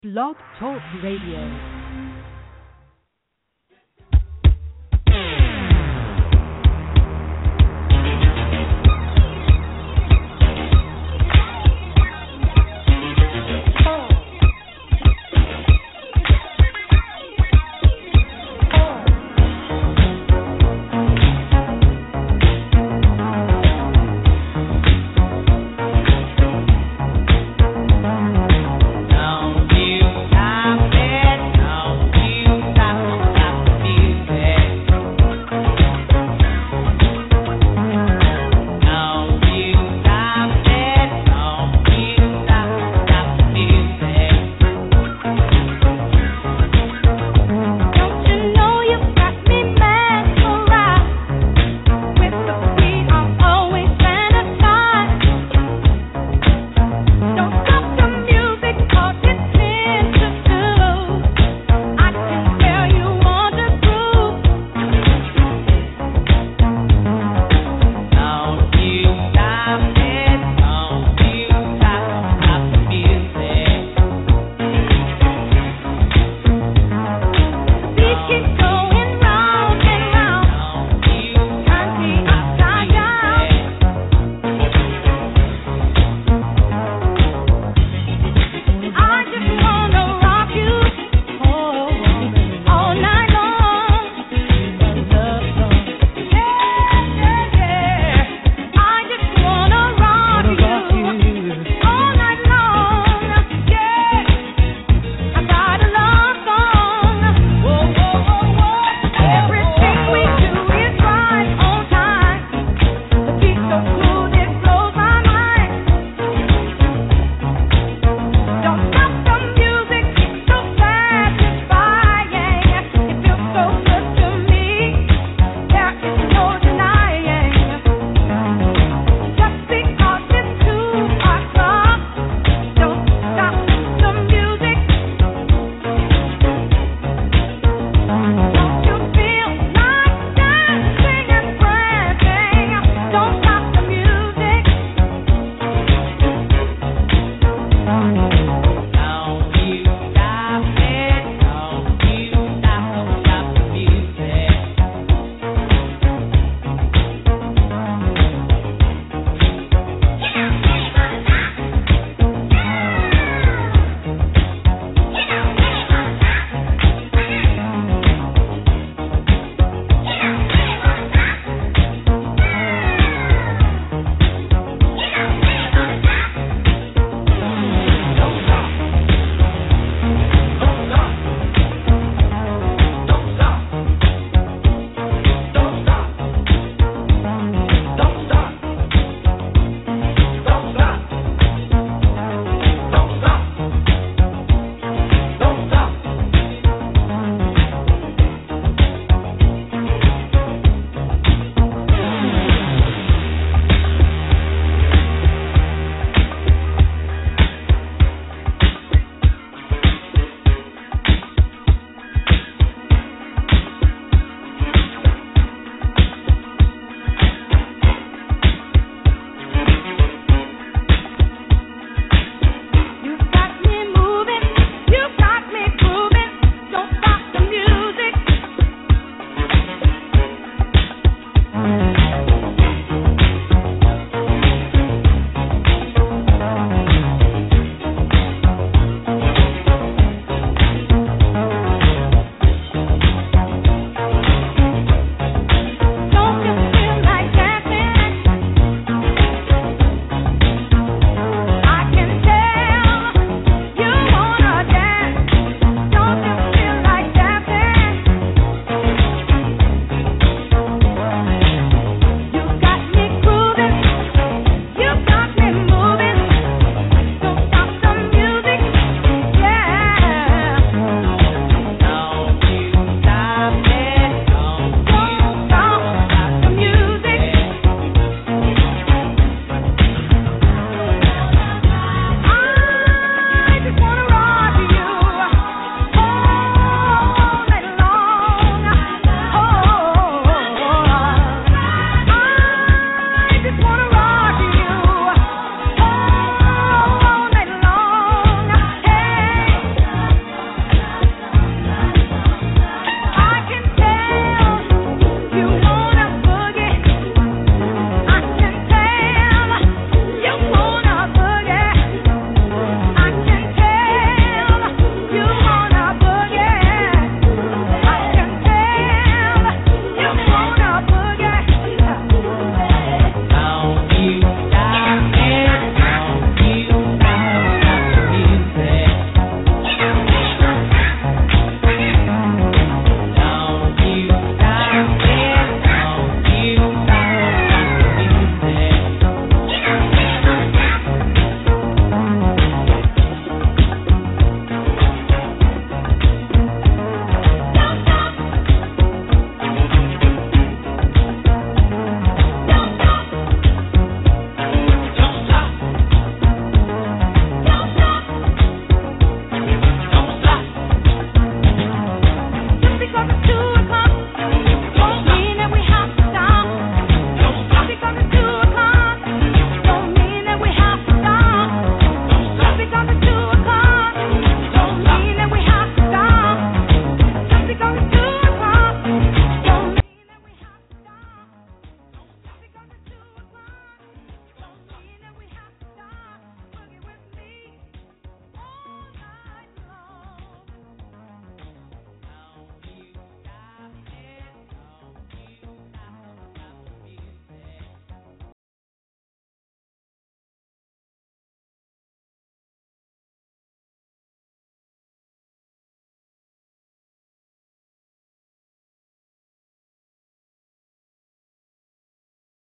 Blog Talk Radio. Don't you stop it, no.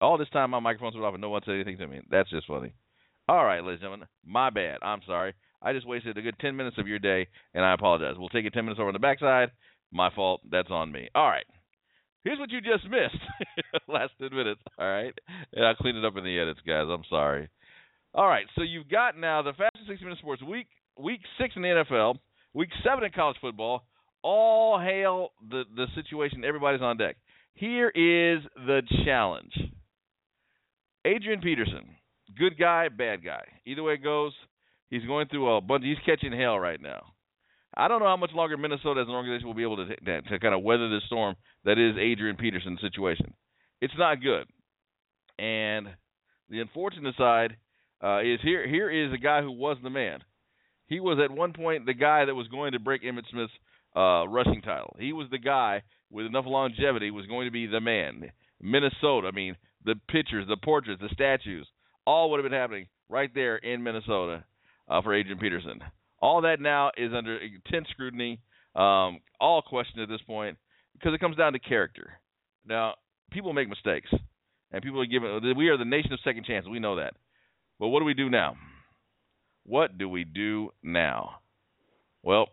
All this time, my microphone's been off and no one said anything to me. That's just funny. All right, ladies and gentlemen, my bad. I'm sorry. I just wasted a good 10 minutes of your day, and I apologize. We'll take it 10 minutes over on the backside. My fault. That's on me. All right. Here's what you just missed. Last 10 minutes. All right. And I'll clean it up in the edits, guys. I'm sorry. All right. So you've got now the fastest 60-minute sports week 6 in the NFL, week 7 in college football. All hail the situation. Everybody's on deck. Here is the challenge. Adrian Peterson. Good guy, bad guy. Either way it goes, he's going through a bunch. He's catching hell right now. I don't know how much longer Minnesota as an organization will be able to kind of weather this storm that is Adrian Peterson's situation. It's not good. And the unfortunate side is here is a guy who was the man. He was at one point the guy that was going to break Emmitt Smith's rushing title. He was the guy with enough longevity was going to be the man. Minnesota, I mean, the pictures, the portraits, the statues, all would have been happening right there in Minnesota for Adrian Peterson. All that now is under intense scrutiny, all questioned at this point, because it comes down to character. Now, people make mistakes, and people are given. We are the nation of second chances. We know that. But what do we do now? What do we do now? Well,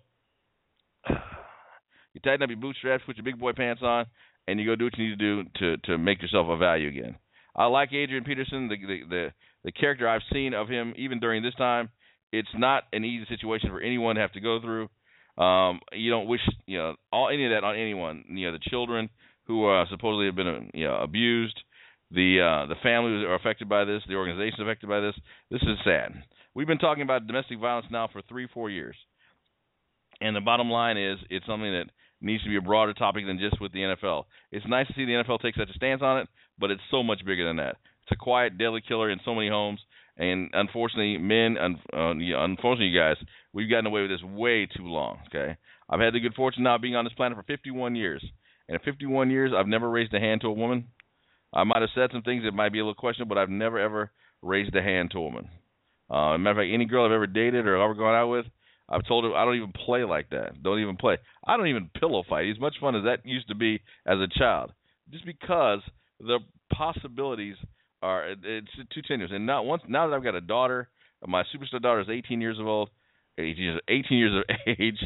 you tighten up your bootstraps, put your big boy pants on, and you go do what you need to do to make yourself a value again. I like Adrian Peterson, the character I've seen of him even during this time. It's not an easy situation for anyone to have to go through. You don't wish any of that on anyone. The children who supposedly have been abused, the families are affected by this, the organization affected by this. This is sad. We've been talking about domestic violence now for 3-4 years, and the bottom line is it's something that needs to be a broader topic than just with the NFL. It's nice to see the NFL take such a stance on it, but it's so much bigger than that. It's a quiet, deadly killer in so many homes, and unfortunately, unfortunately, you guys, we've gotten away with this way too long, okay? I've had the good fortune now of being on this planet for 51 years, and in 51 years, I've never raised a hand to a woman. I might have said some things that might be a little questionable, but I've never, ever raised a hand to a woman. As a matter of fact, any girl I've ever dated or ever gone out with, I've told her I don't even play like that. Don't even play. I don't even pillow fight. As much fun as that used to be as a child, just because the possibilities it's too tenuous. And now that I've got a daughter, my superstar daughter is 18 years old. 18 years of age.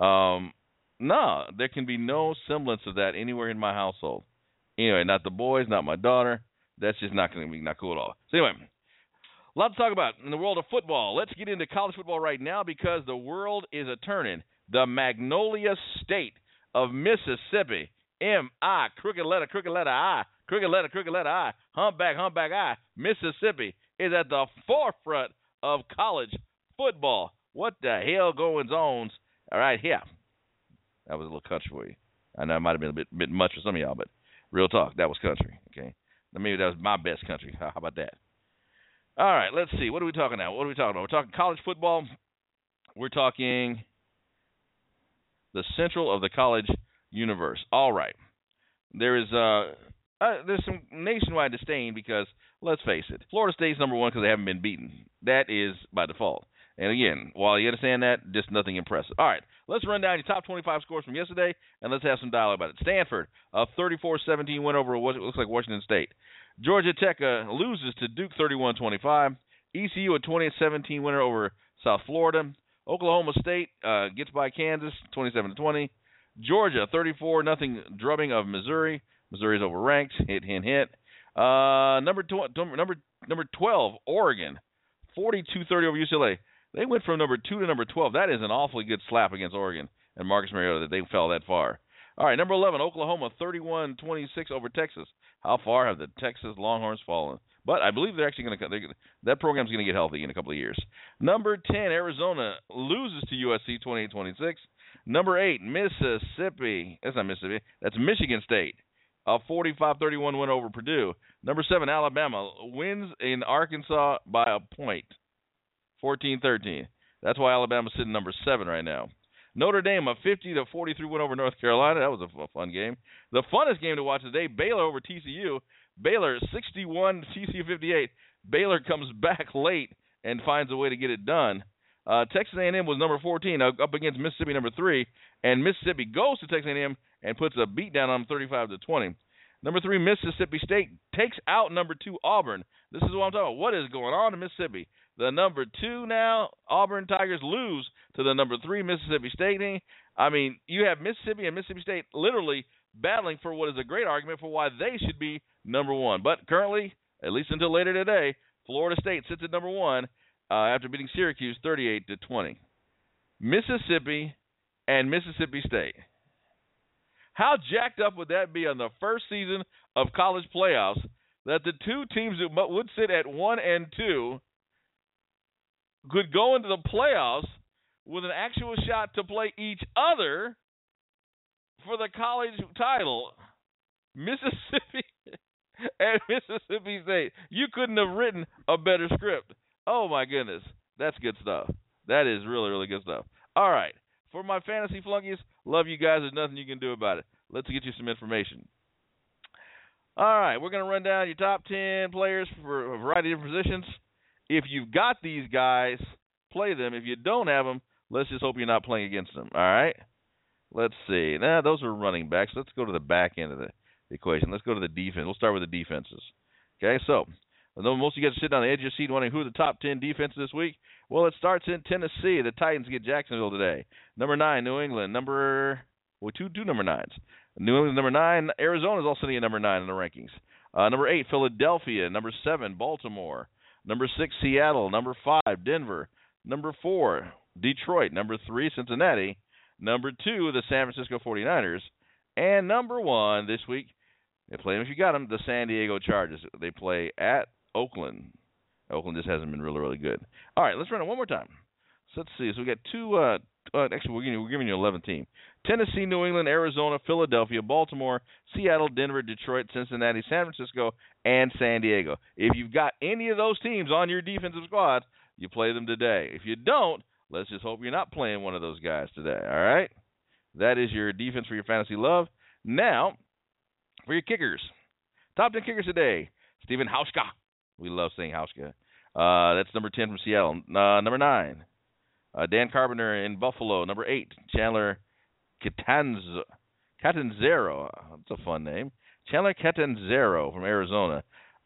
No, there can be no semblance of that anywhere in my household. Anyway, not the boys, not my daughter. That's just not going to be not cool at all. So anyway, a lot to talk about in the world of football. Let's get into college football right now because the world is a-turning. The Magnolia State of Mississippi, M-I, crooked letter I, crooked letter I, humpback I, Mississippi is at the forefront of college football. What the hell goes on? All right, here. That was a little country for you. I know it might have been a bit much for some of y'all, but real talk, that was country, okay? Maybe that was my best country. How about that? All right, let's see. What are we talking now? We're talking college football. We're talking the central of the college universe. All right. There's some nationwide disdain because, let's face it, Florida State's number one because they haven't been beaten. That is by default. And again, while you understand that, just nothing impressive. All right, let's run down your top 25 scores from yesterday, and let's have some dialogue about it. Stanford, a 34-17 win over what looks like Washington State. Georgia Tech loses to Duke 31-25. ECU, a 20-17 winner over South Florida. Oklahoma State gets by Kansas 27-20. Georgia 34-0 drubbing of Missouri. Missouri's overranked. Hint. Number 12, Oregon 42-30 over UCLA. They went from number 2 to number 12. That is an awfully good slap against Oregon and Marcus Mariota that they fell that far. All right, number 11, Oklahoma 31-26 over Texas. How far have the Texas Longhorns fallen? But I believe they're actually going to that program's going to get healthy in a couple of years. Number 10, Arizona loses to USC 28-26. Number 8, Mississippi. That's not Mississippi. That's Michigan State. A 45-31 win over Purdue. Number 7, Alabama wins in Arkansas by a point. 14-13. That's why Alabama's sitting number 7 right now. Notre Dame, a 50-43 win over North Carolina. That was a fun game. The funnest game to watch today, Baylor over TCU. Baylor 61, TCU 58. Baylor comes back late and finds a way to get it done. Texas A&M was number 14 up against Mississippi number 3, and Mississippi goes to Texas A&M and puts a beat down on them 35-20. Number 3, Mississippi State takes out number 2, Auburn. This is what I'm talking about. What is going on in Mississippi? The number 2 now, Auburn Tigers lose to the number 3 Mississippi State team. I mean, you have Mississippi and Mississippi State literally battling for what is a great argument for why they should be number 1. But currently, at least until later today, Florida State sits at number 1 after beating Syracuse 38-20. Mississippi and Mississippi State. How jacked up would that be on the first season of college playoffs that the two teams that would sit at 1 and 2 could go into the playoffs with an actual shot to play each other for the college title? Mississippi and Mississippi State. You couldn't have written a better script. Oh, my goodness. That's good stuff. That is really, really good stuff. All right. For my fantasy flunkies, love you guys. There's nothing you can do about it. Let's get you some information. All right. We're going to run down your top 10 players for a variety of positions. If you've got these guys, play them. If you don't have them, let's just hope you're not playing against them. All right? Let's see. Now, those are running backs. Let's go to the back end of the equation. Let's go to the defense. We'll start with the defenses. Okay, so I know most of you guys are sitting on the edge of your seat wondering who are the top 10 defenses this week. Well, it starts in Tennessee. The Titans get Jacksonville today. Number 9, New England. Two number 9s. New England, number 9. Arizona is also sitting at number 9 in the rankings. Number 8, Philadelphia. Number 7, Baltimore. Number 6, Seattle. Number 5, Denver. Number 4, Detroit. Number 3, Cincinnati. Number 2, the San Francisco 49ers. And number 1 this week, they play them if you got them, the San Diego Chargers. They play at Oakland. Oakland just hasn't been really, really good. All right, let's run it one more time. So let's see. So we got two. Actually, we're giving you 11 team. Tennessee, New England, Arizona, Philadelphia, Baltimore, Seattle, Denver, Detroit, Cincinnati, San Francisco, and San Diego. If you've got any of those teams on your defensive squad, you play them today. If you don't, let's just hope you're not playing one of those guys today. All right? That is your defense for your fantasy love. Now, for your kickers. Top 10 kickers today. Stephen Hauschka. We love saying Hauschka. That's number 10 from Seattle. Number 9, Dan Carpenter in Buffalo. Number 8, Chandler Catanzaro. That's a fun name. Chandler Catanzaro from Arizona.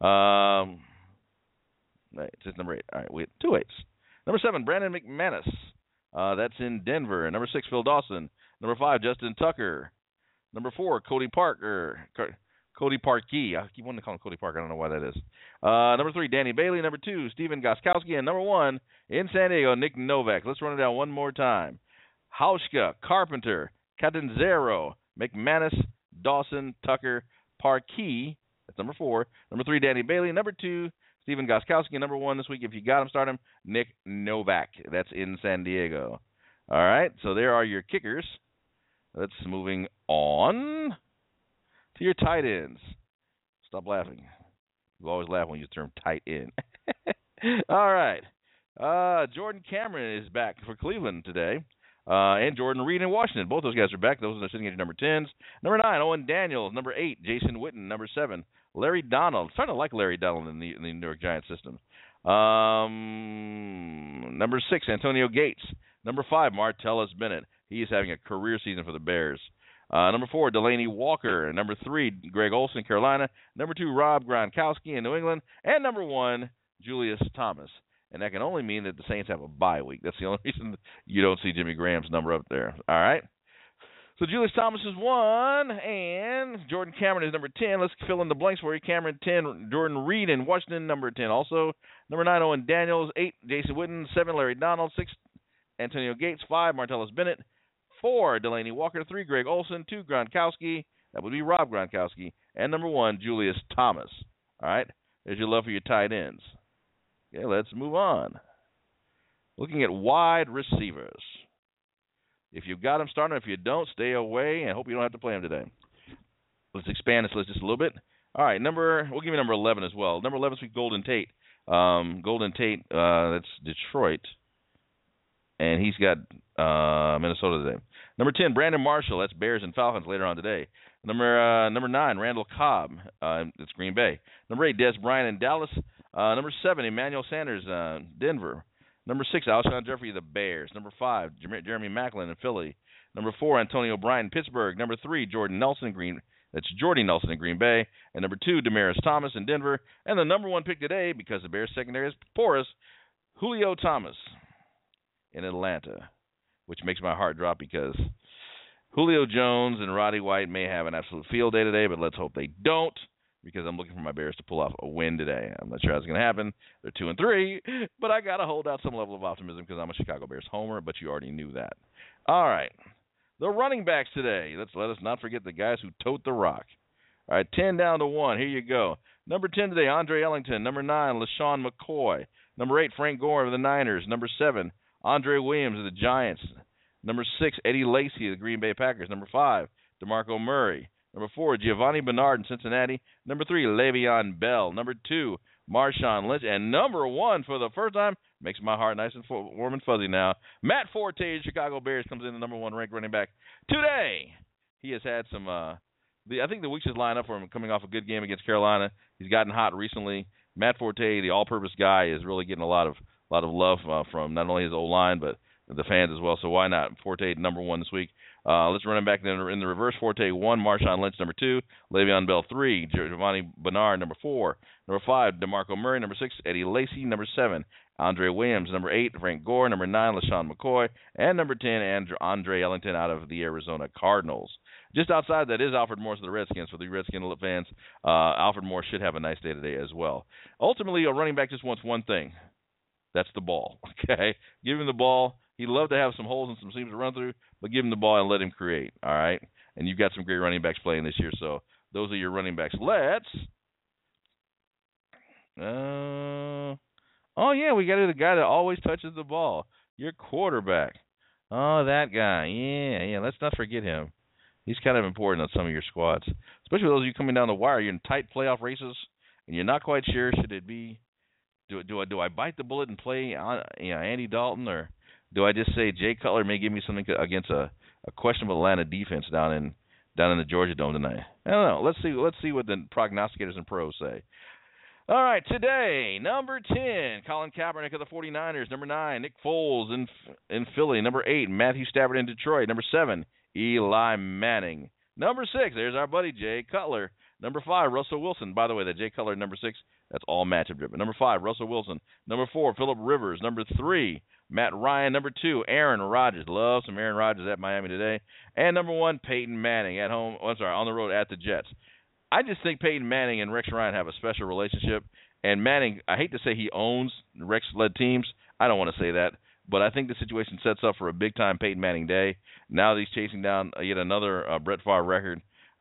It's number 8. All right, we have 2 8s. Number 7, Brandon McManus. That's in Denver. Number 6, Phil Dawson. Number 5, Justin Tucker. Number 4, Cody Parkey. I keep wanting to call him Cody Parker. I don't know why that is. Number 3, Danny Bailey. Number 2, Stephen Gostkowski. And number 1, in San Diego, Nick Novak. Let's run it down one more time. Hauschka, Carpenter, Catanzaro, McManus, Dawson, Tucker, Parkey. That's number 4. Number 3, Danny Bailey. Number 2, Stephen Gostkowski. And number 1 this week, if you got him, start him, Nick Novak. That's in San Diego. All right, so there are your kickers. Let's moving on to your tight ends. Stop laughing. You always laugh when you use the term tight end. All right. Jordan Cameron is back for Cleveland today. And Jordan Reed in Washington. Both those guys are back. Those are sitting at your number 10s. Number 9, Owen Daniels. Number 8, Jason Witten. Number 7, Larry Donald. Starting to like Larry Donald in the New York Giants system. Number 6, Antonio Gates. Number 5, Martellus Bennett. He is having a career season for the Bears. Number 4, Delaney Walker. Number 3, Greg Olsen, Carolina. Number 2, Rob Gronkowski in New England. And number 1, Julius Thomas. And that can only mean that the Saints have a bye week. That's the only reason you don't see Jimmy Graham's number up there. All right? So Julius Thomas is 1, and Jordan Cameron is number 10. Let's fill in the blanks for you. Cameron 10, Jordan Reed in Washington, number 10 also. Number 9, Owen Daniels. 8, Jason Witten. 7, Larry Donald. 6, Antonio Gates. 5, Martellus Bennett. 4, Delaney Walker. 3, Greg Olsen. 2, Gronkowski. That would be Rob Gronkowski. And number 1, Julius Thomas. All right? There's your love for your tight ends. Okay, let's move on. Looking at wide receivers. If you've got them, start them. If you don't, stay away, and hope you don't have to play them today. Let's expand this list just a little bit. All right, we'll give you number 11 as well. Number 11 is Golden Tate. That's Detroit. And he's got Minnesota today. Number 10, Brandon Marshall. That's Bears and Falcons later on today. Number 9, Randall Cobb. That's Green Bay. Number 8, Des Bryant in Dallas. Number 7, Emmanuel Sanders, Denver. Number 6, Alshon Jeffrey, the Bears. Number 5, Jeremy Maclin in Philly. Number 4, Antonio Bryant, Pittsburgh. Number 3, Jordan Nelson, That's Jordy Nelson in Green Bay. And number 2, Demaryius Thomas in Denver. And the number 1 pick today, because the Bears secondary is porous, Julio Thomas in Atlanta, which makes my heart drop because Julio Jones and Roddy White may have an absolute field day today, but let's hope they don't, because I'm looking for my Bears to pull off a win today. I'm not sure how it's going to happen. They're 2-3, but I got to hold out some level of optimism because I'm a Chicago Bears homer, but you already knew that. All right. The running backs today. Let us not forget the guys who tote the rock. All right, 10 down to 1. Here you go. Number 10 today, Andre Ellington. Number 9, LaShawn McCoy. Number 8, Frank Gore of the Niners. Number 7, Andre Williams of the Giants. Number 6, Eddie Lacy of the Green Bay Packers. Number 5, DeMarco Murray. Number 4, Giovanni Bernard in Cincinnati. Number 3, Le'Veon Bell. Number 2, Marshawn Lynch. And number 1, for the first time, makes my heart nice and warm and fuzzy now, Matt Forte, Chicago Bears, comes in the number 1 ranked running back today. He has had some, I think the weeks just line up for him coming off a good game against Carolina. He's gotten hot recently. Matt Forte, the all-purpose guy, is really getting a lot of love from not only his O-line, but the fans as well. So why not? Forte, number 1 this week. Let's run him back in the reverse. Forte 1, Marshawn Lynch number 2, Le'Veon Bell 3, Giovanni Bernard number 4, number 5, DeMarco Murray number 6, Eddie Lacy number 7, Andre Williams number 8, Frank Gore number 9, LaShawn McCoy, and number 10, Andre Ellington out of the Arizona Cardinals. Just outside that is Alfred Morris of the Redskins. For the Redskins fans, Alfred Morris should have a nice day today as well. Ultimately, a running back just wants one thing. That's the ball. Okay? Give him the ball. He'd love to have some holes and some seams to run through, but give him the ball and let him create, all right? And you've got some great running backs playing this year, so those are your running backs. We got to do the guy that always touches the ball, your quarterback. Oh, that guy. Yeah, let's not forget him. He's kind of important on some of your squads, especially those of you coming down the wire. You're in tight playoff races, and you're not quite sure, should it be, do I bite the bullet and play Andy Dalton, or do I just say Jay Cutler may give me something against a questionable Atlanta defense down in the Georgia Dome tonight? I don't know. Let's see what the prognosticators and pros say. All right, today, number 10, Colin Kaepernick of the 49ers. Number 9, Nick Foles in Philly. Number 8, Matthew Stafford in Detroit. Number 7, Eli Manning. Number 6, there's our buddy Jay Cutler. Number 5, Russell Wilson. By the way, that Jay Cutler, number 6, that's all matchup driven. Number 5, Russell Wilson. Number 4, Phillip Rivers. Number 3, Matt Ryan. Number 2, Aaron Rodgers. Love some Aaron Rodgers at Miami today. And number 1, Peyton Manning on the road at the Jets. I just think Peyton Manning and Rex Ryan have a special relationship. And Manning, I hate to say he owns Rex-led teams. I don't want to say that. But I think the situation sets up for a big-time Peyton Manning day. Now that he's chasing down yet another Brett Favre record.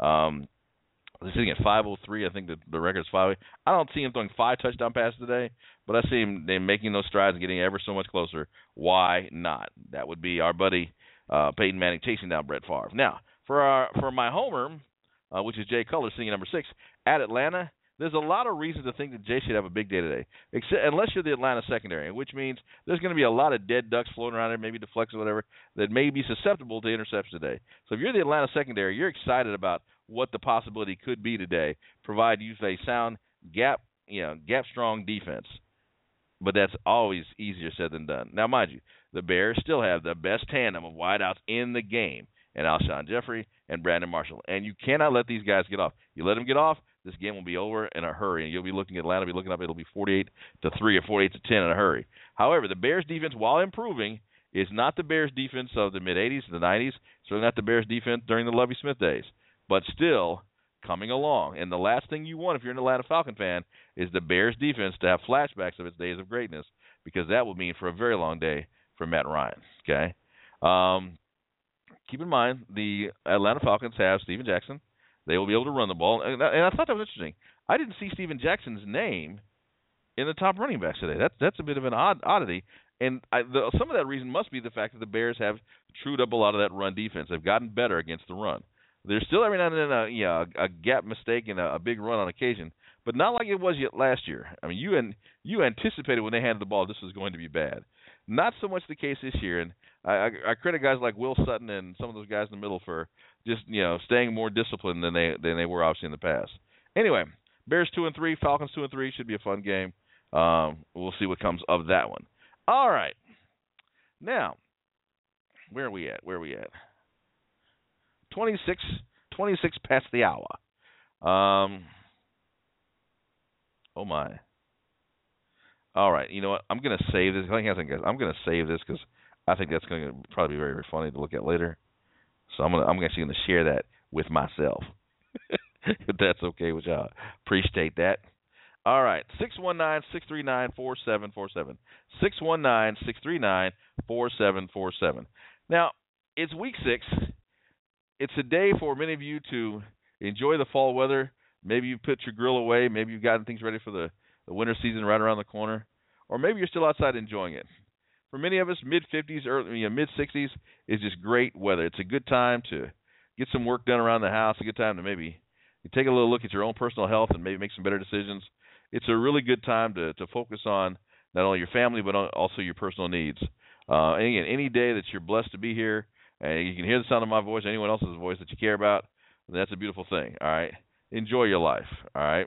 He's sitting at 503. I think the record's 5. I don't see him throwing 5 touchdown passes today, but I see him making those strides and getting ever so much closer. Why not? That would be our buddy Peyton Manning chasing down Brett Favre. Now, for my homer, which is Jay Cutler, sitting at number 6, at Atlanta, there's a lot of reasons to think that Jay should have a big day today, unless you're the Atlanta secondary, which means there's going to be a lot of dead ducks floating around there, maybe deflects or whatever, that may be susceptible to interceptions today. So if you're the Atlanta secondary, you're excited about what the possibility could be today, provide you a sound gap strong defense. But that's always easier said than done. Now, mind you, the Bears still have the best tandem of wideouts in the game, and Alshon Jeffrey and Brandon Marshall. And you cannot let these guys get off. You let them get off, this game will be over in a hurry, and you'll be looking at Atlanta, it'll be 48-3 or 48-10 in a hurry. However, the Bears defense, while improving, is not the Bears defense of the mid-'80s, the '90s, certainly not the Bears defense during the Lovie Smith days, but still coming along. And the last thing you want if you're an Atlanta Falcon fan is the Bears defense to have flashbacks of its days of greatness, because that will mean for a very long day for Matt Ryan. Okay? Keep in mind, the Atlanta Falcons have Steven Jackson. They will be able to run the ball. And I thought that was interesting. I didn't see Steven Jackson's name in the top running backs today. That's a bit of an oddity. And some of that reason must be the fact that the Bears have trued up a lot of that run defense. They've gotten better against the run. There's still every now and then a gap mistake and a big run on occasion, but not like it was yet last year. I mean, you anticipated when they handed the ball this was going to be bad. Not so much the case this year, and I credit guys like Will Sutton and some of those guys in the middle for just staying more disciplined than they were obviously in the past. Anyway, Bears 2-3, Falcons 2-3 should be a fun game. We'll see what comes of that one. All right, now where are we at? 26 26 past the hour. Oh my. All right, you know what? I'm gonna save this. Hang on, guys. I'm gonna save this because I think that's gonna probably be very, very funny to look at later. So I'm actually gonna share that with myself, if that's okay with y'all. Appreciate that. All right, 619-639-4747. 619-639-4747. Now, it's week 6. It's a day for many of you to enjoy the fall weather. Maybe you put your grill away. Maybe you've gotten things ready for the winter season right around the corner. Or maybe you're still outside enjoying it. For many of us, mid-50s, mid-60s is just great weather. It's a good time to get some work done around the house, a good time to maybe take a little look at your own personal health and maybe make some better decisions. It's a really good time to focus on not only your family but also your personal needs. And again, any day that you're blessed to be here and you can hear the sound of my voice, anyone else's voice that you care about, that's a beautiful thing, all right? Enjoy your life, all right?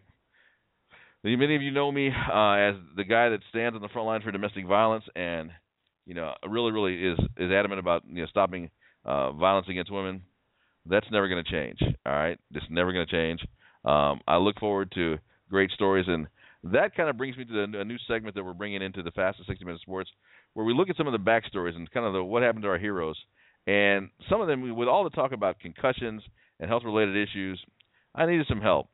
Many of you know me as the guy that stands on the front line for domestic violence and, really, really is adamant about, stopping violence against women. That's never going to change, all right? It's never going to change. I look forward to great stories, and that kind of brings me to a new segment that we're bringing into the Fastest 60 Minutes Sports, where we look at some of the backstories and kind of what happened to our heroes. And some of them, with all the talk about concussions and health-related issues, I needed some help.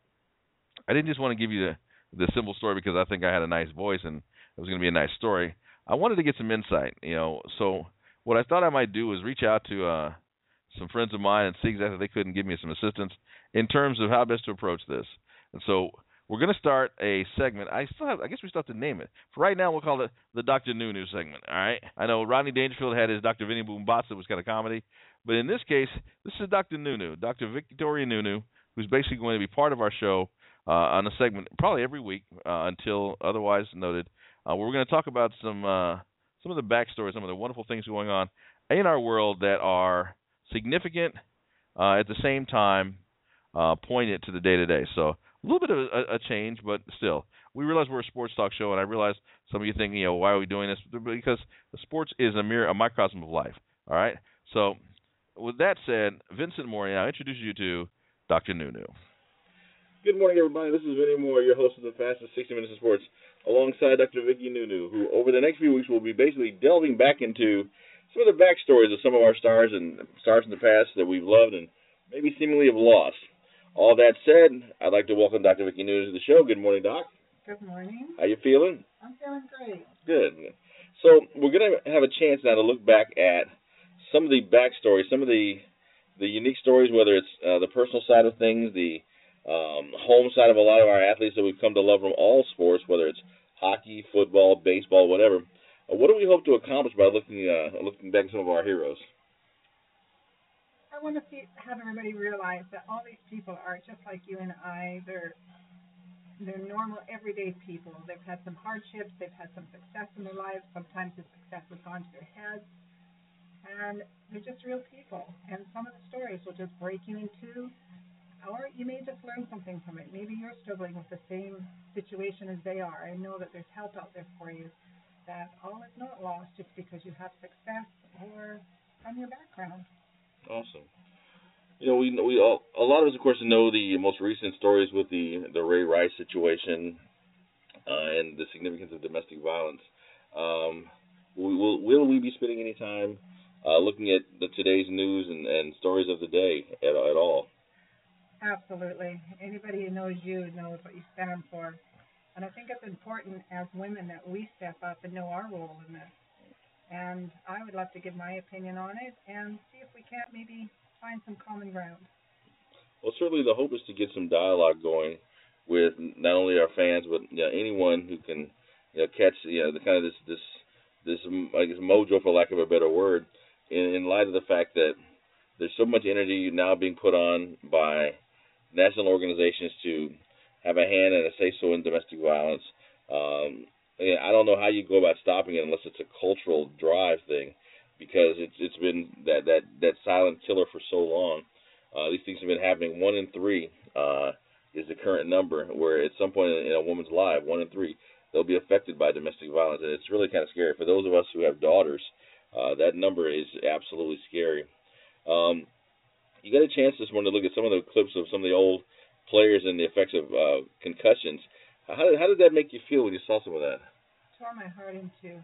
I didn't just want to give you the simple story because I think I had a nice voice and it was going to be a nice story. I wanted to get some insight, So what I thought I might do was reach out to some friends of mine and see exactly if they couldn't give me some assistance in terms of how best to approach this. And so we're going to start a segment. I guess we still have to name it. For right now, we'll call it the Dr. Nunu segment, all right? I know Rodney Dangerfield had his Dr. Vinny Boombasa, which was kind of comedy. But in this case, this is Dr. Nunu, Dr. Victoria Nunu, who's basically going to be part of our show on a segment probably every week until otherwise noted, where we're going to talk about some of the backstory, some of the wonderful things going on in our world that are significant at the same time poignant to the day-to-day. So a little bit of a change, but still. We realize we're a sports talk show, and I realize some of you think, why are we doing this? Because sports is a microcosm of life, all right? So with that said, Vincent Moore now introduces you to Dr. Nunu. Good morning, everybody. This is Vinny Moore, your host of the Fastest 60 Minutes of Sports, alongside Dr. Vicky Nunu, who over the next few weeks will be basically delving back into some of the backstories of some of our stars in the past that we've loved and maybe seemingly have lost. All that said, I'd like to welcome Dr. Vicky Nunu to the show. Good morning, Doc. Good morning. How you feeling? I'm feeling great. Good. So we're going to have a chance now to look back at some of the backstory, some of the unique stories, whether it's the personal side of things, the home side of a lot of our athletes that we've come to love from all sports, whether it's hockey, football, baseball, whatever. What do we hope to accomplish by looking back at some of our heroes? I want to have everybody realize that all these people are just like you and I. They're normal, everyday people. They've had some hardships. They've had some success in their lives. Sometimes the success has gone to their heads. And they're just real people. And some of the stories will just break you in two. Or you may just learn something from it. Maybe you're struggling with the same situation as they are. I know that there's help out there for you, that all is not lost just because you have success or from your background. Awesome. We a lot of us, of course, know the most recent stories with the Ray Rice situation and the significance of domestic violence. Will we be spending any time looking at today's news and stories of the day at all? Absolutely. Anybody who knows you knows what you stand for. And I think it's important as women that we step up and know our role in this. And I would love to give my opinion on it and see if we can't maybe find some common ground. Well, certainly the hope is to get some dialogue going with not only our fans, but anyone who can catch the kind of this I guess mojo, for lack of a better word, in light of the fact that there's so much energy now being put on by national organizations to have a hand and a say-so in domestic violence. I don't know how you go about stopping it unless it's a cultural drive thing, because it's been that silent killer for so long. These things have been happening. 1 in 3 is the current number, where at some point in a woman's life, 1 in 3, they'll be affected by domestic violence. And it's really kind of scary. For those of us who have daughters, that number is absolutely scary. You you got a chance this morning to look at some of the clips of some of the old players and the effects of concussions. How did that make you feel when you saw some of that? Tore my heart in two.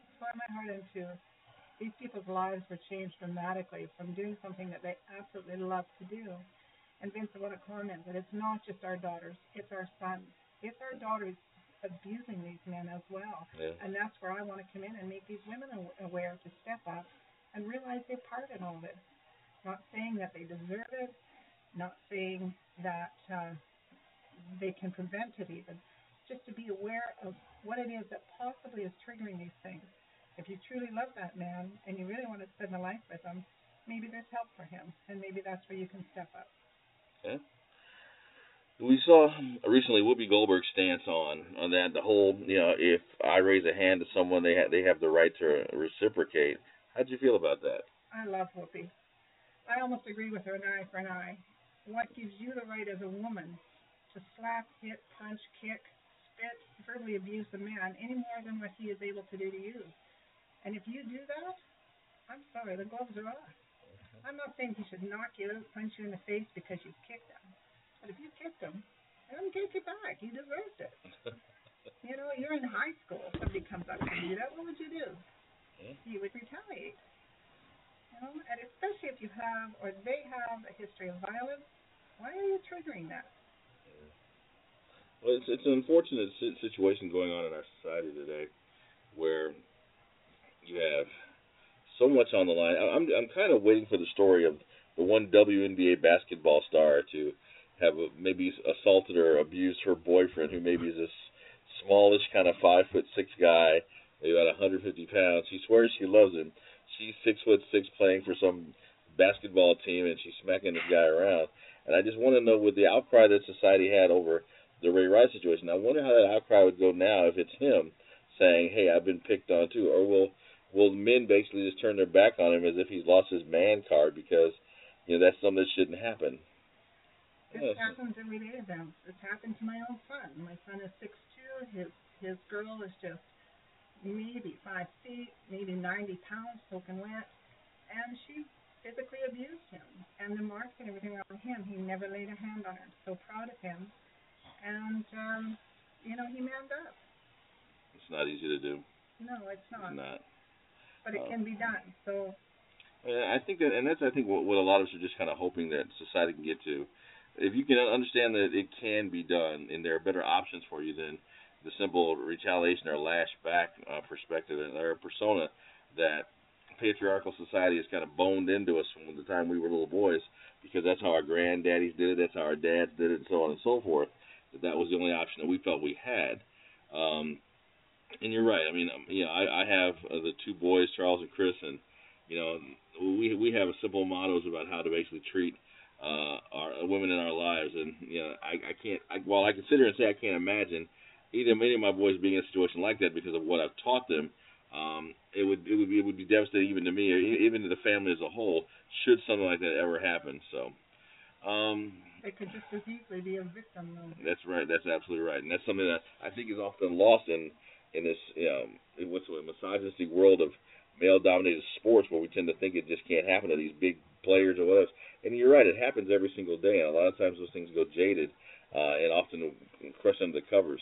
These people's lives were changed dramatically from doing something that they absolutely love to do. And Vince, I want to comment that it's not just our daughters, it's our sons. It's our daughters abusing these men as well. Yeah. And that's where I want to come in and make these women aware to step up and realize they're part in all this. Not saying that they deserve it, not saying that they can prevent it even, just to be aware of what it is that possibly is triggering these things. If you truly love that man and you really want to spend a life with him, maybe there's help for him, and maybe that's where you can step up. Okay. We saw recently Whoopi Goldberg's stance on that, the whole, if I raise a hand to someone, they have the right to reciprocate. How'd you feel about that? I love Whoopi. I almost agree with her, an eye for an eye. What gives you the right as a woman to slap, hit, punch, kick, spit, verbally abuse a man any more than what he is able to do to you? And if you do that, I'm sorry, the gloves are off. I'm not saying he should knock you out, punch you in the face because you kicked him. But if you kicked him, let him take it back. He deserves it. You're in high school. Somebody comes up to you. What would you do? You would retaliate. And especially if you have, or they have, a history of violence, why are you triggering that? Well, it's an unfortunate situation going on in our society today, where you have so much on the line. I'm kind of waiting for the story of the one WNBA basketball star to have maybe assaulted or abused her boyfriend, who maybe is this smallish kind of 5'6" guy, maybe about 150 pounds. She swears she loves him. She's 6'6" playing for some basketball team, and she's smacking this guy around. And I just want to know, with the outcry that society had over the Ray Rice situation, I wonder how that outcry would go now if it's him saying, "Hey, I've been picked on too," or will men basically just turn their back on him as if he's lost his man card because that's something that shouldn't happen. This happens every day, Vince. It's happened to my own son. My son is 6'2". His girl is just maybe 5 feet, maybe 90 pounds, soaking wet, and she physically abused him. And the marks and everything on him, he never laid a hand on her. So proud of him. And, he manned up. It's not easy to do. No, it's not. It's not. But it can be done. So I think that, and that's what a lot of us are just kind of hoping that society can get to. If you can understand that it can be done, and there are better options for you than the simple retaliation or lash back perspective or persona that patriarchal society has kind of boned into us from the time we were little boys, because that's how our granddaddies did it, that's how our dads did it, and so on and so forth. That was the only option that we felt we had. And you're right. I mean, I have the two boys, Charles and Chris, and we have a simple mottos about how to basically treat our women in our lives. And I can't. While I can sit here and say I can't imagine either many of my boys being in a situation like that because of what I've taught them, it would be devastating even to me, or even to the family as a whole, should something like that ever happen. So. It could just as easily be a victim, though. That's right. That's absolutely right, and that's something that I think is often lost in this what's a misogynistic world of male-dominated sports, where we tend to think it just can't happen to these big players or whatever. And you're right, it happens every single day, and a lot of times those things go jaded and often crush under the covers.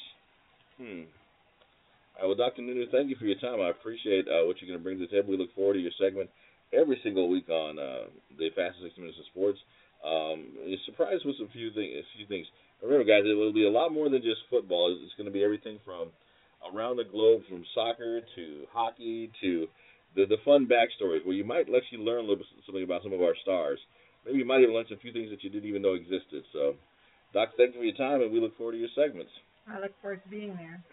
Well, Dr. Nunu, thank you for your time. I appreciate what you're going to bring to the table. We look forward to your segment every single week on the fastest 60 minutes of sports. You're surprised with a few things. Remember, guys, it will be a lot more than just football. It's going to be everything from around the globe, from soccer to hockey to the fun backstories, where you might let you learn a little bit something about some of our stars. Maybe you might even learn some few things that you didn't even know existed. So, Doc, thank you for your time, and we look forward to your segments. I look forward to being there.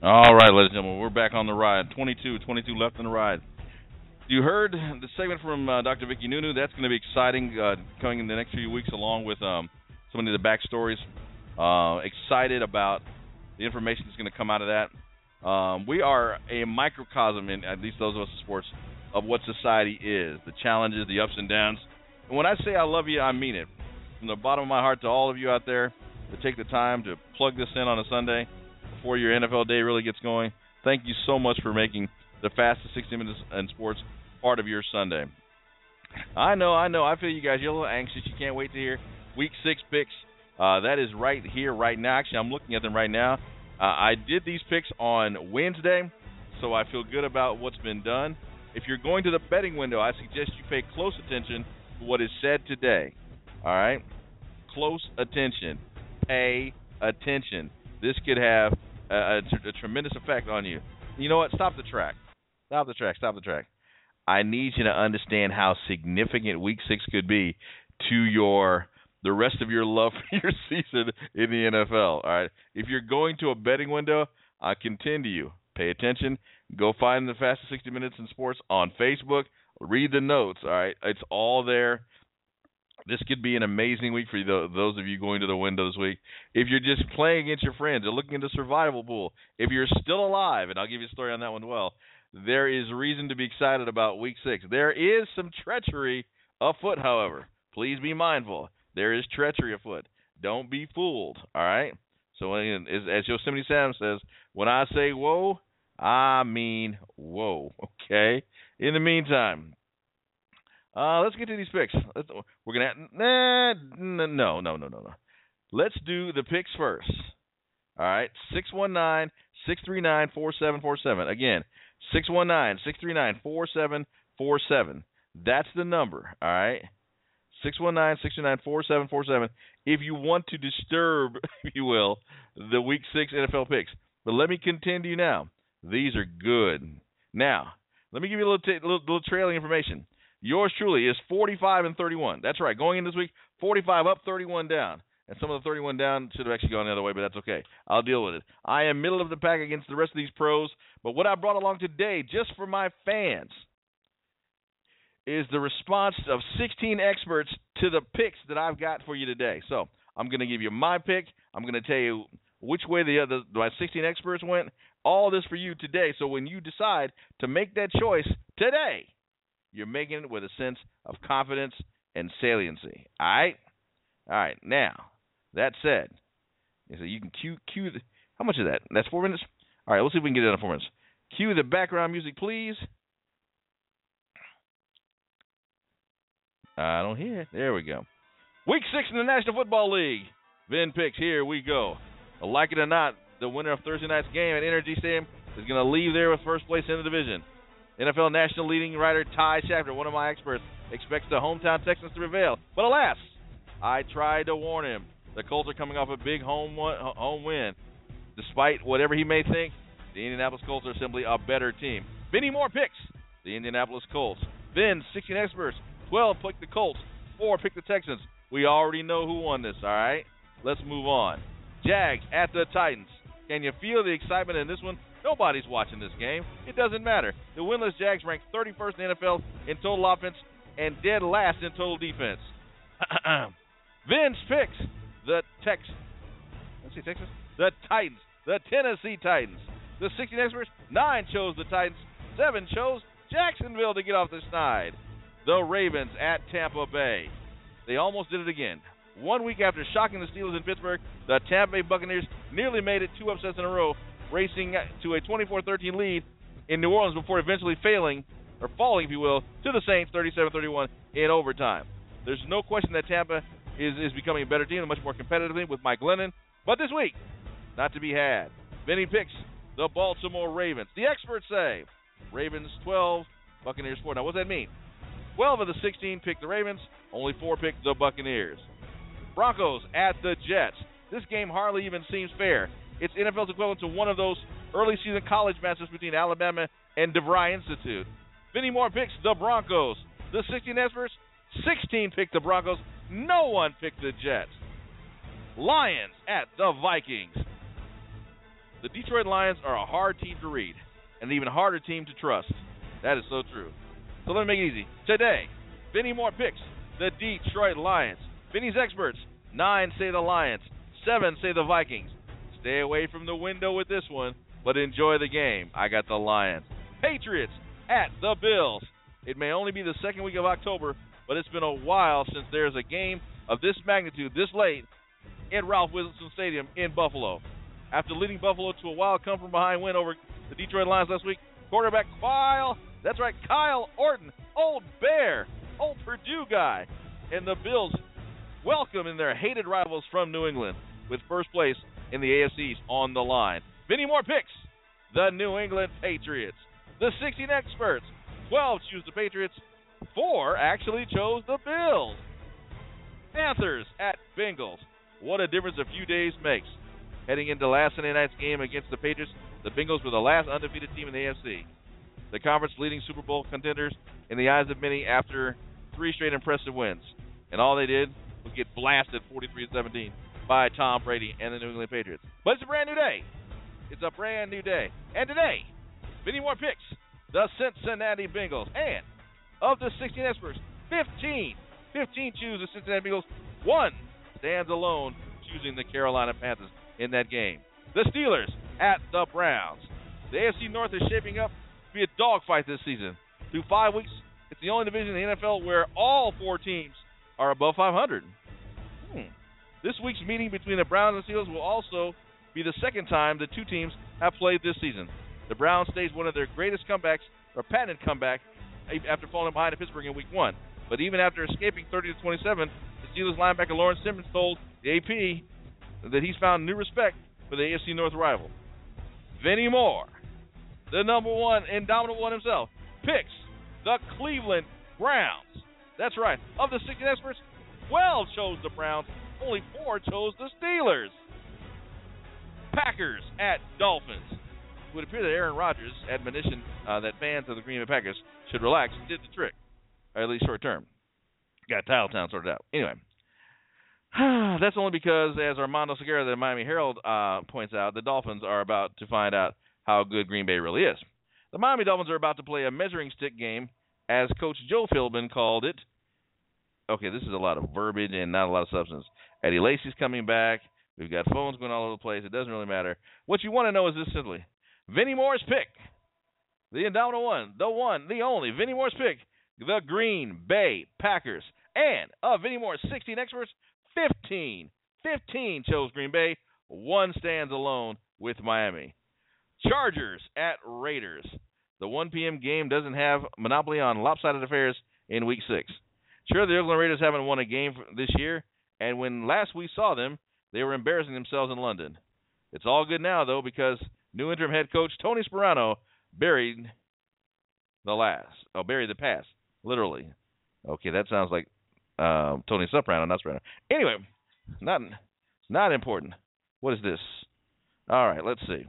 All right, ladies and gentlemen, we're back on the ride. 22 left on the ride. You heard the segment from Dr. Vicky Nunu. That's going to be exciting coming in the next few weeks, along with some of the backstories. Excited about the information that's going to come out of that. We are a microcosm, in at least those of us in sports, of what society is, the challenges, the ups and downs. And when I say I love you, I mean it. From the bottom of my heart to all of you out there to take the time to plug this in on a Sunday before your NFL day really gets going, thank you so much for making the fastest 60 minutes in sports part of your Sunday. I know. I feel you guys. You're a little anxious. You can't wait to hear Week 6 picks. That is right here, right now. Actually, I'm looking at them right now. I did these picks on Wednesday, so I feel good about what's been done. If you're going to the betting window, I suggest you pay close attention to what is said today. All right? Close attention. Pay attention. This could have a tremendous effect on you. You know what? Stop the track. I need you to understand how significant Week 6 could be to the rest of your love for your season in the NFL. All right. If you're going to a betting window, I contend to you, pay attention. Go find the fastest 60 minutes in sports on Facebook. Read the notes. All right. It's all there. This could be an amazing week for you, those of you going to the window this week. If you're just playing against your friends or looking into survival pool, if you're still alive, and I'll give you a story on that one as well, there is reason to be excited about Week 6. There is some treachery afoot, however. Please be mindful. There is treachery afoot. Don't be fooled, all right? So as Yosemite Sam says, when I say whoa, I mean whoa, okay? In the meantime, let's get to these picks. We're going to no. Let's do the picks first. All right, 619-639-4747. Again, 619-639-4747. That's the number, all right? 619-639-4747 if you want to disturb, if you will, the Week 6 NFL picks. But let me contend to you now. These are good. Now, let me give you a little trailing information. Yours truly is 45-31. That's right. Going in this week, 45 up, 31 down. And some of the 31 down should have actually gone the other way, but that's okay. I'll deal with it. I am middle of the pack against the rest of these pros. But what I brought along today, just for my fans, is the response of 16 experts to the picks that I've got for you today. So I'm going to give you my pick. I'm going to tell you which way my 16 experts went. All this for you today. So when you decide to make that choice today, you're making it with a sense of confidence and saliency. All right? All right. Now, that said, so you can cue how much is that? That's 4 minutes? All right, let's see if we can get it in 4 minutes. Cue the background music, please. I don't hear it. There we go. Week 6 in the National Football League. Vin picks. Here we go. Like it or not, the winner of Thursday night's game at Energy Stadium is going to leave there with first place in the division. NFL national leading writer Ty Shafter, one of my experts, expects the hometown Texans to prevail. But alas, I tried to warn him. The Colts are coming off a big home win. Despite whatever he may think, the Indianapolis Colts are simply a better team. Benny Moore picks the Indianapolis Colts. Then 16 experts, 12 pick the Colts, 4 pick the Texans. We already know who won this, all right? Let's move on. Jags at the Titans. Can you feel the excitement in this one? Nobody's watching this game. It doesn't matter. The winless Jags rank 31st in the NFL in total offense and dead last in total defense. Vince picks the Texans. The Titans. The Tennessee Titans. The 16 experts, 9 chose the Titans. 7 chose Jacksonville to get off the snide. The Ravens at Tampa Bay. They almost did it again. 1 week after shocking the Steelers in Pittsburgh, the Tampa Bay Buccaneers nearly made it 2 upsets in a row, racing to a 24-13 lead in New Orleans before eventually falling, if you will, to the Saints 37-31 in overtime. There's no question that Tampa is becoming a better team and much more competitively with Mike Glennon. But this week, not to be had. Vinny picks the Baltimore Ravens. The experts say Ravens 12, Buccaneers 4. Now, what does that mean? 12 of the 16 picked the Ravens, only 4 picked the Buccaneers. Broncos at the Jets. This game hardly even seems fair. It's NFL's equivalent to one of those early season college matches between Alabama and DeVry Institute. Vinny Moore picks the Broncos. The 16 experts, 16 picked the Broncos. No one picked the Jets. Lions at the Vikings. The Detroit Lions are a hard team to read, and an even harder team to trust. That is so true. So let me make it easy. Today, Vinny Moore picks the Detroit Lions. Vinny's experts, 9 say the Lions, 7 say the Vikings. Stay away from the window with this one, but enjoy the game. I got the Lions. Patriots at the Bills. It may only be the second week of October, but it's been a while since there's a game of this magnitude this late at Ralph Wilson Stadium in Buffalo. After leading Buffalo to a wild come-from-behind win over the Detroit Lions last week, quarterback Kyle Orton, old Bear, old Purdue guy, and the Bills welcome in their hated rivals from New England with first place in the AFC East on the line. Vinny Moore picks the New England Patriots. The 16 experts, 12 choose the Patriots, 4 actually chose the Bills. Panthers at Bengals. What a difference a few days makes. Heading into last Sunday night's game against the Patriots, the Bengals were the last undefeated team in the AFC. The conference leading Super Bowl contenders in the eyes of many after 3 straight impressive wins. And all they did was get blasted 43-17 by Tom Brady and the New England Patriots. But it's a brand new day. It's a brand new day. And today, Vinny Moore picks the Cincinnati Bengals. And of the 16 experts, 15 choose the Cincinnati Bengals. 1 stands alone choosing the Carolina Panthers in that game. The Steelers at the Browns. The AFC North is shaping up to be a dogfight this season. Through 5 weeks, it's the only division in the NFL where all 4 teams are above 500. This week's meeting between the Browns and Steelers will also be the second time the 2 teams have played this season. The Browns staged one of their greatest comebacks, or patented comeback, after falling behind to Pittsburgh in Week 1. But even after escaping 30-27, the Steelers linebacker Lawrence Simmons told the AP that he's found new respect for the AFC North rival. Vinny Moore, the number 1 indomitable one himself, picks the Cleveland Browns. That's right. Of the 16 experts, 12 chose the Browns. Only 4 chose the Steelers. Packers at Dolphins. It would appear that Aaron Rodgers' admonition that fans of the Green Bay Packers should relax did the trick, or at least short term. Got Titletown sorted out. Anyway, that's only because, as Armando Segura of the Miami Herald points out, the Dolphins are about to find out how good Green Bay really is. The Miami Dolphins are about to play a measuring stick game, as Coach Joe Philbin called it. Okay, this is a lot of verbiage and not a lot of substance. Eddie Lacy's coming back. We've got phones going all over the place. It doesn't really matter. What you want to know is this simply. Vinny Moore's pick, the indomitable one, the only, Vinny Moore's pick, the Green Bay Packers. And of Vinny Moore's 16 experts, 15 chose Green Bay. 1 stands alone with Miami. Chargers at Raiders. The 1 p.m. game doesn't have monopoly on lopsided affairs in Week 6. Sure, the Oakland Raiders haven't won a game this year, and when last we saw them, they were embarrassing themselves in London. It's all good now, though, because new interim head coach Tony Sparano buried the past, literally. Okay, that sounds like Tony Soprano, not Soprano. Anyway, not important. What is this? All right, let's see.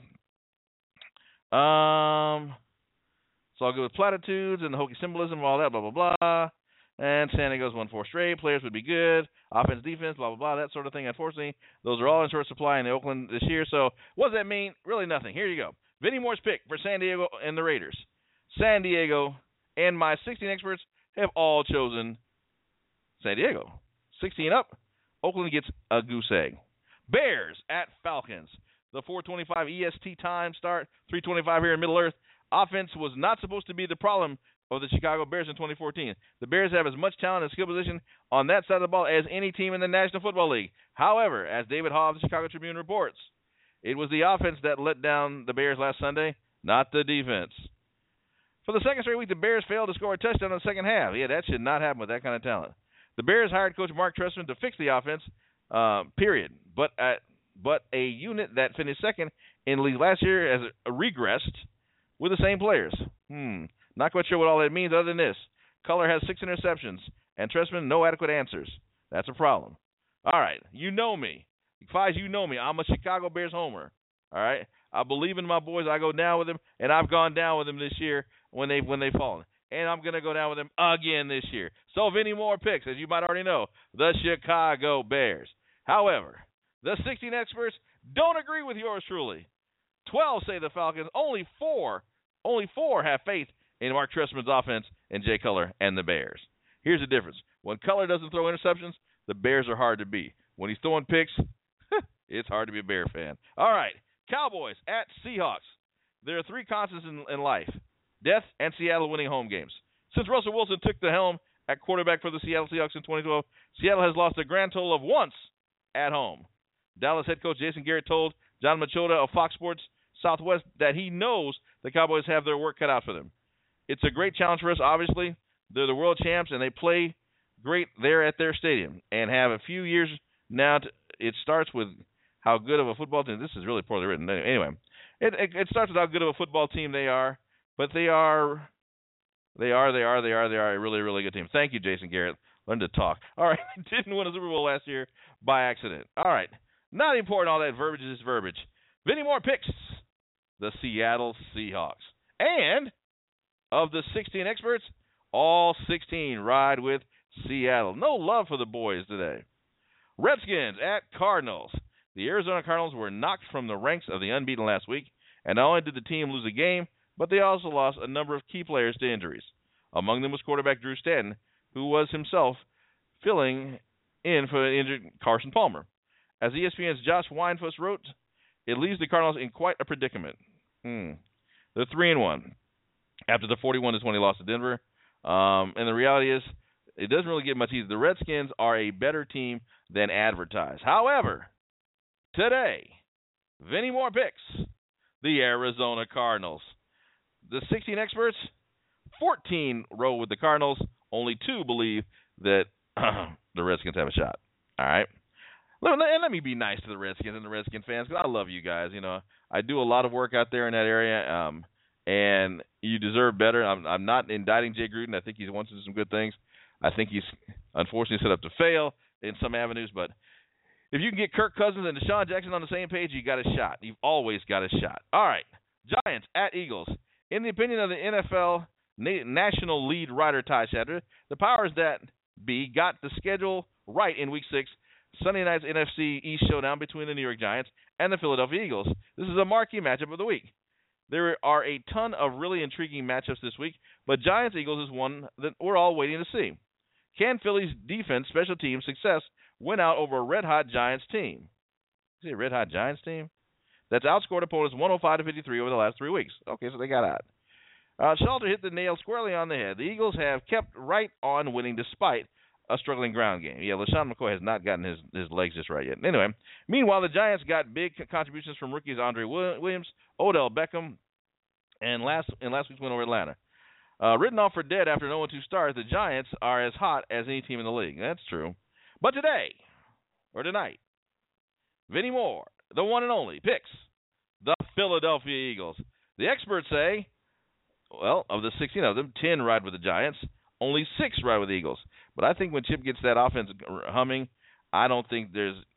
It's all good with platitudes and the hokey symbolism, all that, blah, blah, blah. And San Diego's won 4 straight. Players would be good. Offense, defense, blah, blah, blah, that sort of thing. Unfortunately, those are all in short supply in Oakland this year. So what does that mean? Really nothing. Here you go. Vinny Moore's pick for San Diego and the Raiders. San Diego and my 16 experts have all chosen San Diego. 16 up. Oakland gets a goose egg. Bears at Falcons. The 4:25 EST time start, 3:25 here in Middle Earth. Offense was not supposed to be the problem of the Chicago Bears in 2014. The Bears have as much talent and skill position on that side of the ball as any team in the National Football League. However, as David Haw of the Chicago Tribune reports, it was the offense that let down the Bears last Sunday, not the defense. For the second straight week, the Bears failed to score a touchdown in the second half. Yeah, that should not happen with that kind of talent. The Bears hired Coach Mark Trestman to fix the offense, period. But a unit that finished second in the league last year has regressed with the same players. Not quite sure what all that means other than this. Color has 6 interceptions, and Trestman, no adequate answers. That's a problem. All right, you know me. Fies, you know me. I'm a Chicago Bears homer. All right? I believe in my boys. I go down with them, and I've gone down with them this year when they've fallen. And I'm going to go down with them again this year. So Vinny Moore picks, as you might already know, the Chicago Bears. However, the 16 experts don't agree with yours truly. 12 say the Falcons. Only four have faith in Mark Trestman's offense and Jay Cutler and the Bears. Here's the difference. When Cutler doesn't throw interceptions, the Bears are hard to beat. When he's throwing picks, it's hard to be a Bear fan. All right, Cowboys at Seahawks. There are three constants in life: death and Seattle winning home games. Since Russell Wilson took the helm at quarterback for the Seattle Seahawks in 2012, Seattle has lost a grand total of once at home. Dallas head coach Jason Garrett told John Machota of Fox Sports Southwest that he knows the Cowboys have their work cut out for them. It's a great challenge for us, obviously. They're the world champs, and they play great there at their stadium and have a few years now. It starts with how good of a football team. This is really poorly written. Anyway, it starts with how good of a football team they are, but they are a really, really good team. Thank you, Jason Garrett. Learn to talk. All right, didn't win a Super Bowl last year by accident. All right, not important. All that verbiage is verbiage. Vinny Moore picks the Seattle Seahawks. And of the 16 experts, all 16 ride with Seattle. No love for the boys today. Redskins at Cardinals. The Arizona Cardinals were knocked from the ranks of the unbeaten last week, and not only did the team lose a game, but they also lost a number of key players to injuries. Among them was quarterback Drew Stanton, who was himself filling in for injured Carson Palmer. As ESPN's Josh Weinfuss wrote, it leaves the Cardinals in quite a predicament. They're 3-1 after the 41-20 loss to Denver. And the reality is, it doesn't really get much easier. The Redskins are a better team than advertised. However, today, Vinny Moore picks the Arizona Cardinals. The 16 experts, 14 roll with the Cardinals. Only 2 believe that the Redskins have a shot. All right? Let me be nice to the Redskins and the Redskin fans, because I love you guys. You know, I do a lot of work out there in that area, and you deserve better. I'm not indicting Jay Gruden. I think he's wants to do some good things. I think he's unfortunately set up to fail in some avenues, but if you can get Kirk Cousins and Deshaun Jackson on the same page, you got a shot. You've always got a shot. All right, Giants at Eagles. In the opinion of the NFL national lead writer Ty Shatter, the powers that be got the schedule right in Week 6, Sunday night's NFC East showdown between the New York Giants and the Philadelphia Eagles. This is a marquee matchup of the week. There are a ton of really intriguing matchups this week, but Giants-Eagles is one that we're all waiting to see. Can Philly's defense, special team success win out over a red-hot Giants team? Is it a red-hot Giants team? That's outscored opponents 105-53 over the last 3 weeks. Okay, so they got out. Shelter hit the nail squarely on the head. The Eagles have kept right on winning despite a struggling ground game. Yeah, LaShawn McCoy has not gotten his legs just right yet. Anyway, meanwhile, the Giants got big contributions from rookies Andre Williams, Odell Beckham, and last week's win over Atlanta. Written off for dead after an 0-2 start, the Giants are as hot as any team in the league. That's true. But tonight, Vinny Moore, the one and only, picks the Philadelphia Eagles. The experts say, well, of the 16 of them, 10 ride with the Giants. Only 6 ride with the Eagles. But I think when Chip gets that offense humming, I don't think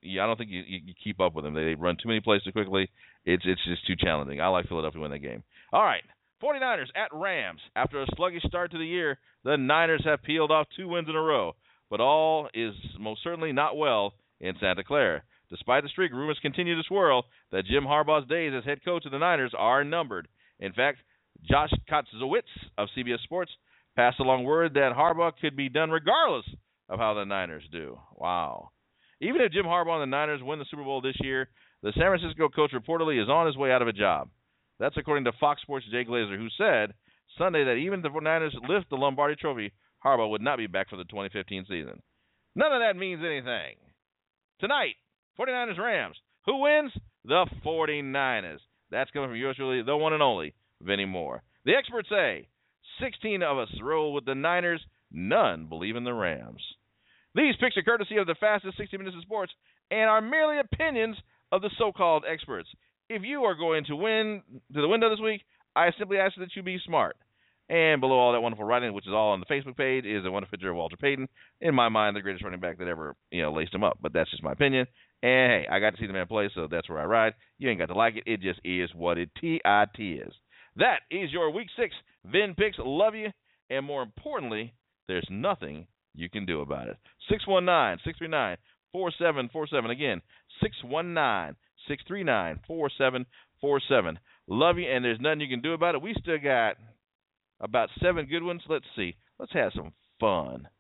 you keep up with them. They run too many plays too quickly. It's just too challenging. I like Philadelphia to win that game. All right, 49ers at Rams. After a sluggish start to the year, the Niners have peeled off 2 wins in a row. But all is most certainly not well in Santa Clara. Despite the streak, rumors continue to swirl that Jim Harbaugh's days as head coach of the Niners are numbered. In fact, Josh Kotzowitz of CBS Sports passed along word that Harbaugh could be done regardless of how the Niners do. Wow. Even if Jim Harbaugh and the Niners win the Super Bowl this year, the San Francisco coach reportedly is on his way out of a job. That's according to Fox Sports' Jay Glazer, who said Sunday that even if the Niners lift the Lombardi Trophy, Harbaugh would not be back for the 2015 season. None of that means anything. Tonight, 49ers Rams. Who wins? The 49ers. That's coming from yours truly, the one and only, Vinny Moore. The experts say 16 of us roll with the Niners. None believe in the Rams. These picks are courtesy of the fastest 60 minutes of sports and are merely opinions of the so-called experts. If you are going to win to the window this week, I simply ask that you be smart. And below all that wonderful writing, which is all on the Facebook page, is a wonderful picture of Walter Payton. In my mind, the greatest running back that ever, laced him up. But that's just my opinion. And hey, I got to see the man play, so that's where I ride. You ain't got to like it. It just is what it is. That is your Week 6 Vin Picks. Love you. And more importantly, there's nothing you can do about it. 619-639-4747. Again, 639-4747. Love you, and there's nothing you can do about it. We still got about 7 good ones. Let's see. Let's have some fun.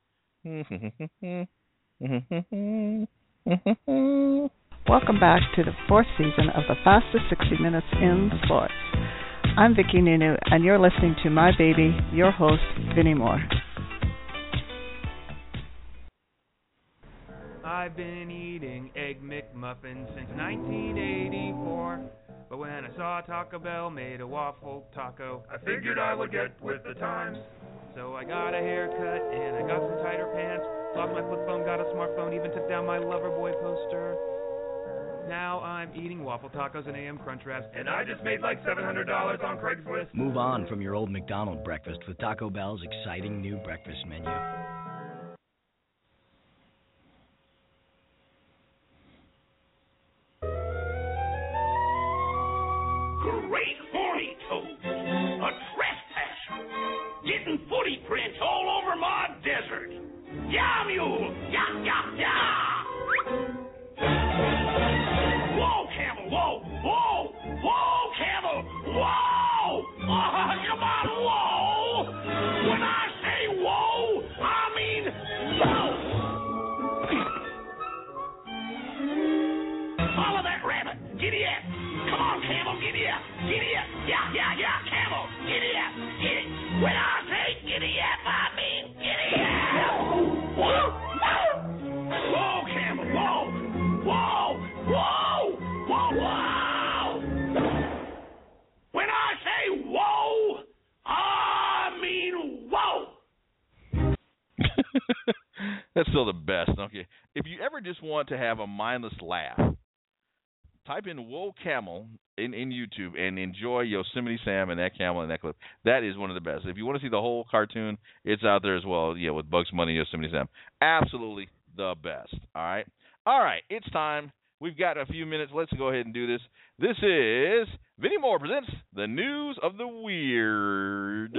Welcome back to the 4th season of the fastest 60 Minutes in Sports. I'm Vicki Nunu, and you're listening to my baby, your host, Vinnie Moore. I've been eating Egg McMuffins since 1984. But when I saw Taco Bell made a waffle taco, I figured I would get with the times. So I got a haircut and I got some tighter pants. Lost my flip phone, got a smartphone, even took down my Loverboy poster. Now I'm eating waffle tacos and AM Crunch Wraps, and I just made like $700 on Craigslist. Move on from your old McDonald's breakfast with Taco Bell's exciting new breakfast menu. Great horny toads, a trespasser, getting footy prints all over my desert. Yeah, mule, yeah, yeah, yeah. Whoa, camel, whoa, whoa, whoa, camel, whoa. Come on, whoa. When I say whoa, I mean whoa. Follow that rabbit, giddy up. Come on, camel, giddy up, giddy up. Yeah, yeah, yeah, camel, giddy up, giddy. When I say giddy up, I mean giddy up. Whoa, whoa, camel, whoa, whoa, whoa, whoa, whoa. When I say whoa, I mean whoa. That's still the best. Okay. If you ever just want to have a mindless laugh, type in Whoa Camel in YouTube and enjoy Yosemite Sam and that camel and that clip. That is one of the best. If you want to see the whole cartoon, it's out there as well, yeah, with Bugs Bunny and Yosemite Sam. Absolutely the best. All right? All right, it's time. We've got a few minutes. Let's go ahead and do this. This is Vinnie Moore presents the News of the Weird.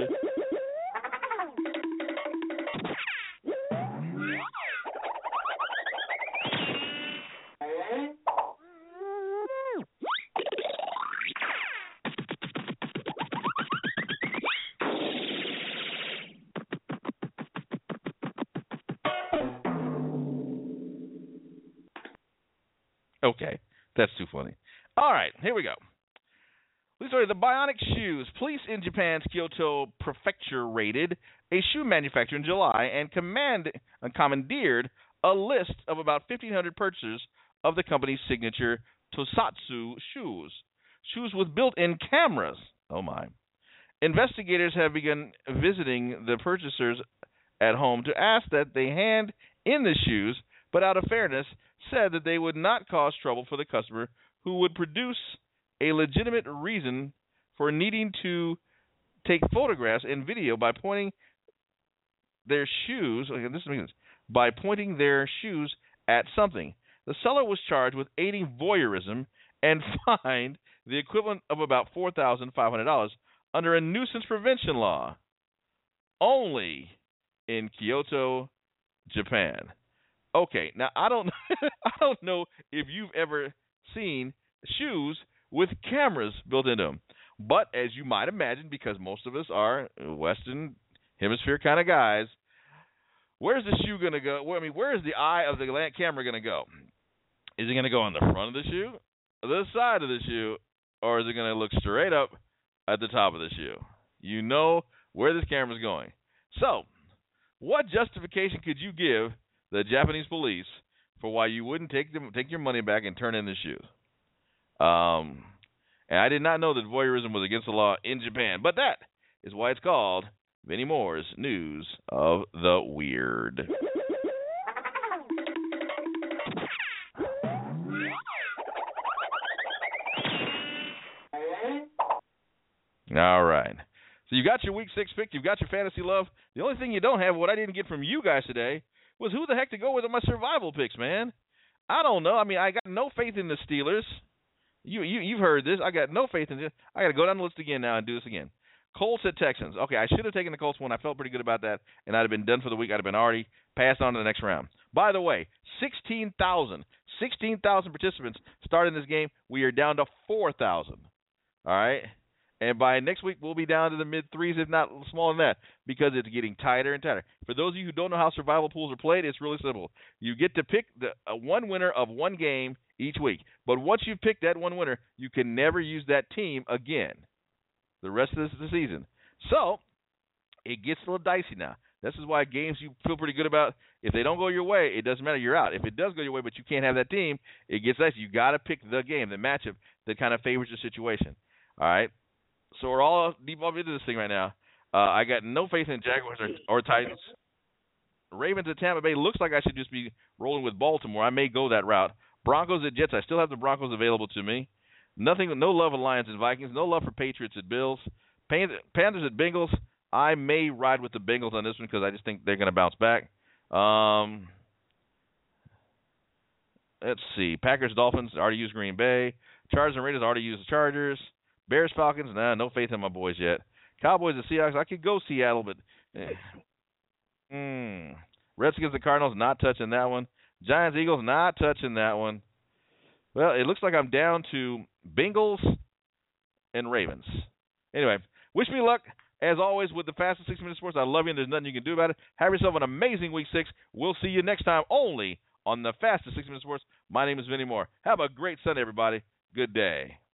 Okay, that's too funny. All right, here we go. Sorry, the bionic shoes. Police in Japan's Kyoto prefecture raided a shoe manufacturer in July and commandeered a list of about 1,500 purchasers of the company's signature Tosatsu shoes. Shoes with built-in cameras. Oh, my. Investigators have begun visiting the purchasers at home to ask that they hand in the shoes, but out of fairness, said that they would not cause trouble for the customer who would produce a legitimate reason for needing to take photographs and video by pointing their shoes. Okay, by pointing their shoes at something. The seller was charged with aiding voyeurism and fined the equivalent of about $4,500 under a nuisance prevention law. Only in Kyoto, Japan. Okay, now I don't know if you've ever seen shoes with cameras built into them. But as you might imagine, because most of us are Western Hemisphere kind of guys, where's the shoe going to go? Well, I mean, where is the eye of the camera going to go? Is it going to go on the front of the shoe, the side of the shoe, or is it going to look straight up at the top of the shoe? You know where this camera's going. So, what justification could you give the Japanese police for why you wouldn't take your money back and turn in the shoes? And I did not know that voyeurism was against the law in Japan, but that is why it's called Vinnie Moore's News of the Weird. All right. So you got your Week 6 pick. You've got your fantasy love. The only thing you don't have, what I didn't get from you guys today, was who the heck to go with on my survival picks, man. I don't know. I mean, I got no faith in the Steelers. You've heard this. I got no faith in this. I got to go down the list again now and do this again. Colts at Texans. Okay, I should have taken the Colts one. I felt pretty good about that, and I'd have been done for the week. I'd have been already passed on to the next round. By the way, 16,000 16,000 participants starting this game. We are down to 4,000. All right? And by next week, we'll be down to the mid-threes, if not smaller than that, because it's getting tighter and tighter. For those of you who don't know how survival pools are played, it's really simple. You get to pick one winner of one game each week. But once you've picked that one winner, you can never use that team again the rest of the season. So it gets a little dicey now. This is why games you feel pretty good about, if they don't go your way, it doesn't matter. You're out. If it does go your way but you can't have that team, it gets dicey. You got to pick the game, the matchup that kind of favors the situation. All right? So we're all deep into this thing right now. I got no faith in Jaguars or Titans. Ravens at Tampa Bay looks like I should just be rolling with Baltimore. I may go that route. Broncos at Jets. I still have the Broncos available to me. No love of Lions and Vikings. No love for Patriots at Bills. Panthers at Bengals. I may ride with the Bengals on this one because I just think they're going to bounce back. Let's see. Packers, Dolphins, already used Green Bay. Chargers and Raiders, already used the Chargers. Bears, Falcons, no faith in my boys yet. Cowboys and Seahawks, I could go Seattle, but Redskins and Cardinals, not touching that one. Giants, Eagles, not touching that one. Well, it looks like I'm down to Bengals and Ravens. Anyway, wish me luck. As always, with the fastest 6 minute sports, I love you and there's nothing you can do about it. Have yourself an amazing week 6. We'll see you next time only on the fastest 6 minute sports. My name is Vinny Moore. Have a great Sunday, everybody. Good day.